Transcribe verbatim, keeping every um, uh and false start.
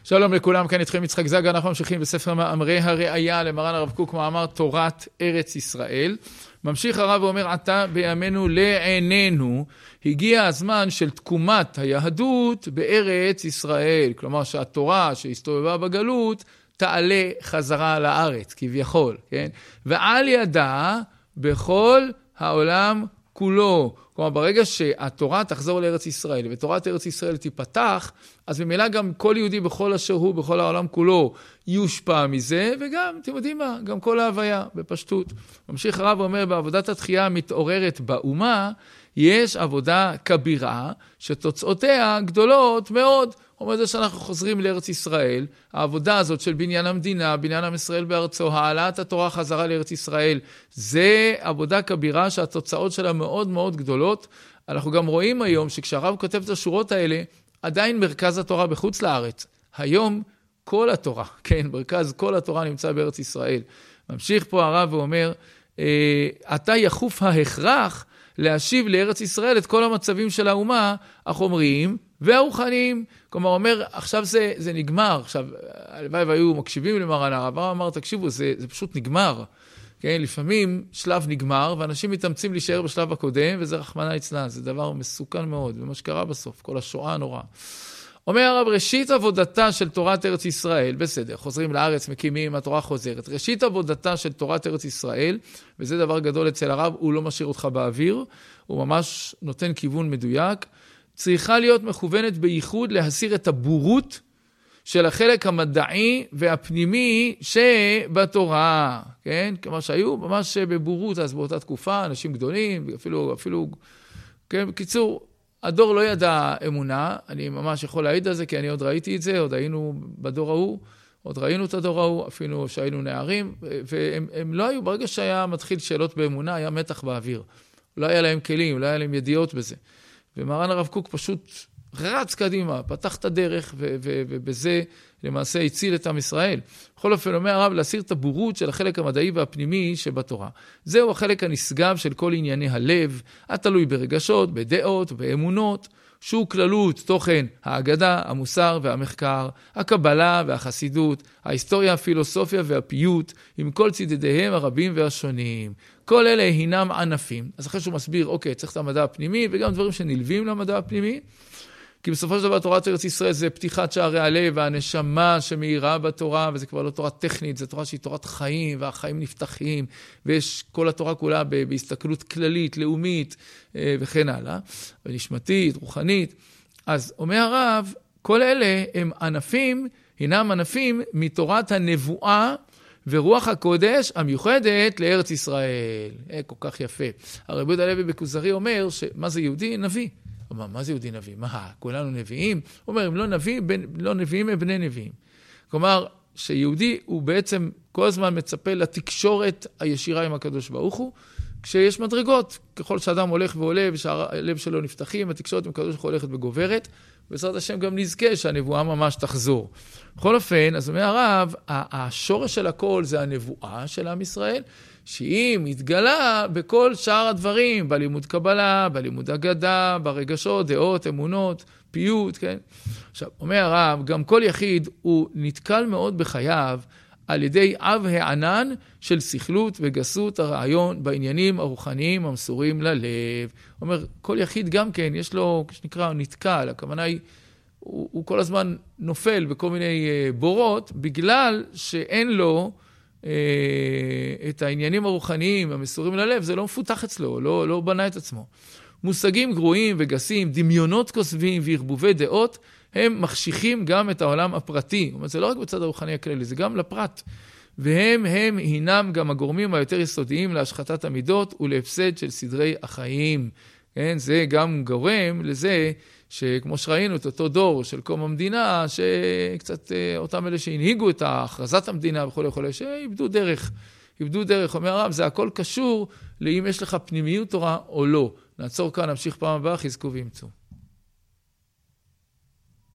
שלום לכולם, כאן איתכם יצחק זגה, אנחנו ממשיכים בספר מאמרי הראייה למרן הרב קוק, מאמר תורת ארץ ישראל. ממשיך הרב ואומר, עתה בימינו לעינינו, הגיע הזמן של תקומת היהדות בארץ ישראל. כלומר שהתורה שהסתובבה בגלות תעלה חזרה לארץ, כביכול, כן? ועל ידה בכל העולם כולו. כלומר, ברגע שהתורה תחזור לארץ ישראל, ותורת ארץ ישראל תיפתח, אז במילא גם כל יהודי בכל אשר הוא, בכל העולם כולו, יושפע מזה, וגם, אתם יודעים מה, גם כל ההוויה, בפשטות. ממשיך הרב ואומר, בעבודת התחייה המתעוררת באומה, יש עבודה כבירה, שתוצאותיה גדולות מאוד. אומר זה שאנחנו חוזרים לארץ ישראל, העבודה הזאת של בניין המדינה, בניין עם ישראל בארצו, העלאת התורה חזרה לארץ ישראל, זה עבודה כבירה שהתוצאות שלה מאוד מאוד גדולות. אנחנו גם רואים היום שכשהרב כותב את השורות האלה, עדיין מרכז התורה בחוץ לארץ. היום כל התורה, כן, מרכז כל התורה נמצא בארץ ישראל. ממשיך פה הרב ואומר, אתה יחוף ההכרח להשיב לארץ ישראל את כל המצבים של האומה, החומריים והרוחניים. כלומר, אומר, עכשיו זה, זה נגמר. עכשיו, הלוואי והיו מקשיבים למרן הרב, אמר, תקשיבו, זה, זה פשוט נגמר. כן, לפעמים שלב נגמר, ואנשים מתאמצים להישאר בשלב הקודם, וזה רחמנא ליצלן, זה דבר מסוכן מאוד, ומה שקרה בסוף, כל השואה הנוראה. אומר הרב, ראשית עבודתה של תורת ארץ ישראל, בסדר, חוזרים לארץ, מקימים, התורה חוזרת. ראשית עבודתה של תורת ארץ ישראל, וזה דבר גדול אצל הרב, הוא לא משאיר אותך באוויר, הוא ממש נותן כיוון מדויק, צריכה להיות מכוונת בייחוד להסיר את הבורות של החלק המדעי והפנימי שבתורה, כן? כמו שהיו ממש בבורות אז באותה תקופה, אנשים גדולים, אפילו, אפילו, כן? בקיצור, הדור לא ידע אמונה, אני ממש יכול להעיד על זה, כי אני עוד ראיתי את זה, עוד היינו בדור ההוא, עוד ראינו את הדור ההוא, אפילו שהיינו נערים, והם הם לא היו, ברגע שהיה מתחיל שאלות באמונה, היה מתח באוויר. לא היה להם כלים, לא היה להם ידיעות בזה. ומרן הרב קוק פשוט רץ קדימה, פתח את הדרך, ו- ו- ובזה למעשה הציל את עם ישראל. בכל אופן אומר הרב, להסיר את הבורות של החלק המדעי והפנימי שבתורה. זהו החלק הנשגב של כל ענייני הלב, התלוי ברגשות, בדעות, באמונות, שהוא כללות, תוכן, האגדה, המוסר והמחקר, הקבלה והחסידות, ההיסטוריה, הפילוסופיה והפיוט, עם כל צידדיהם הרבים והשונים. כל אלה הינם ענפים. אז אחרי שהוא מסביר, אוקיי, צריך את המדע הפנימי, וגם דברים שנלווים למדע הפנימי, כי בסופו של דבר תורת ארץ ישראל זה פתיחת שערי הלב, והנשמה שמאירה בתורה, וזה כבר לא תורה טכנית, זה תורה שהיא תורת חיים, והחיים נפתחים, ויש כל התורה כולה בהסתכלות כללית, לאומית, וכן הלאה, ונשמתית, רוחנית. אז אומר הרב, כל אלה הם ענפים, הינם ענפים מתורת הנבואה, ורוח הקודש המיוחדת לארץ ישראל. אה, כל כך יפה. הרב יהודה הלוי בכוזרי אומר, שמה זה יהודי? נביא. אומר, מה זה יהודי נביא? מה, כולנו נביאים? הוא אומר, אם לא נביא, בין, לא נביאים הם בני נביאים. כלומר, שיהודי הוא בעצם כל הזמן מצפה לתקשורת הישירה עם הקדוש ברוך הוא, כשיש מדרגות, ככל שאדם הולך ועולה ושהלב שלו נפתחים, התקשורת עם הקדוש ברוך הוא הולכת וגוברת, ובעזרת השם גם נזכה שהנבואה ממש תחזור. בכל אופן, אז אומר הרב, השורש של הכל זה הנבואה של עם ישראל, שהיא מתגלה בכל שאר הדברים, בלימוד קבלה, בלימוד אגדה, ברגשות, דעות, אמונות, פיוט, כן? עכשיו, אומר הרב, גם כל יחיד הוא נתקל מאוד בחייו על ידי אב הענן של שכלות וגסות הרעיון בעניינים הרוחניים המסורים ללב. אומר, כל יחיד גם כן, יש לו, שנקרא, נתקל, הכוונה היא, הוא, הוא כל הזמן נופל בכל מיני בורות, בגלל שאין לו את העניינים הרוחניים המסורים ללב, זה לא מפותח אצלו, לא, לא בנה את עצמו. מושגים גרועים וגסים, דמיונות כוסבים וערבובי דעות, הם מחשיכים גם את העולם הפרטי. זאת אומרת, זה לא רק בצד הרוחני הכללי, זה גם לפרט. והם הם הינם גם הגורמים היותר יסודיים להשחתת המידות ולהפסד של סדרי החיים. כן? זה גם גורם לזה שכמו שראינו את אותו דור של קום המדינה, שקצת אותם אלה שהנהיגו את הכרזת המדינה וכו' וכו', שאיבדו דרך. איבדו דרך, אומר הרב, זה הכל קשור לאם יש לך פנימיות תורה או לא. נעצור כאן, נמשיך פעם הבאה, חזקו וימצאו.